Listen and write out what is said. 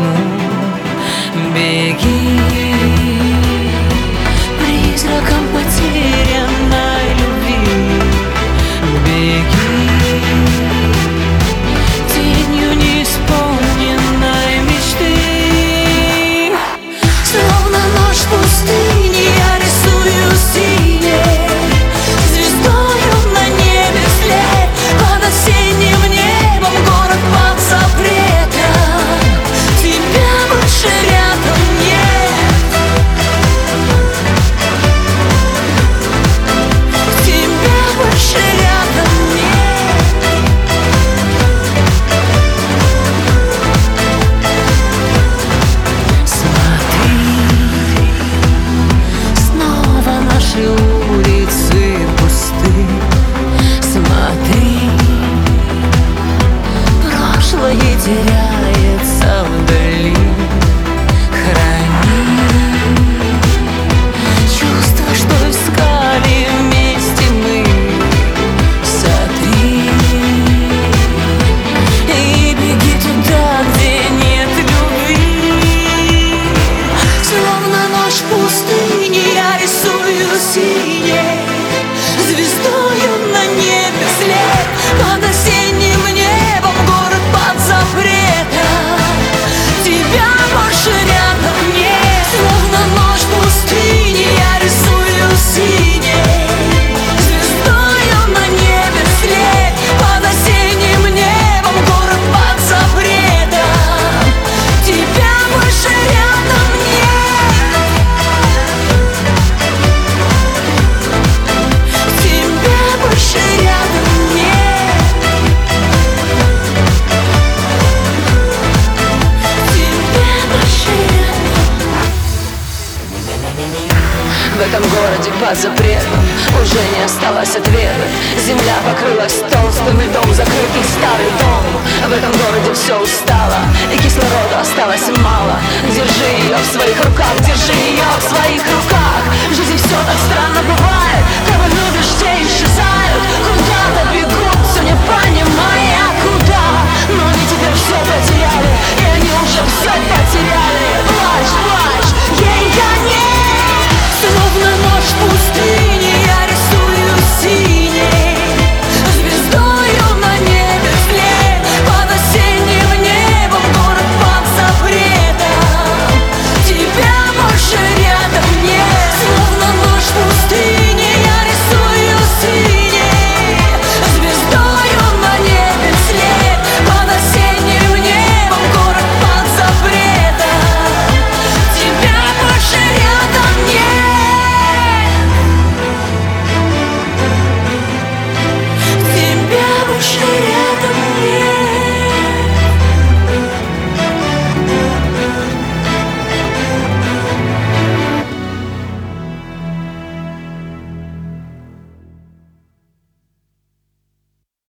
ему. Беги, призраком потерянной любви. Беги, тенью неисполненной мечты. Словно ночь в пустыне я рисую синей звездою на небе вслед. Под осенним небом город под запретом. Тебя больше рядом нет. Тебя больше рядом нет. Смотри, снова наши улицы пусты. Смотри, прошлое теряется вдали. Храни чувства, что искали вместе мы. Сотри и беги туда, где нет любви. Словно ночь в пустыне я рисую синей звездою на небе вслед. Под осенним небом город под запретом. Тебя больше рядом нет. Словно ночь в пустыне я рисую синей звездою на небе вслед. Под осенним небом город под запретом. Тебя больше рядом нет. Тебя больше рядом нет. Тебя больше рядом. В этом городе под запретом уже не осталось ответа. Земля покрылась толстым льдом, закрытый старый дом. В этом городе все устало, и кислорода осталось мало.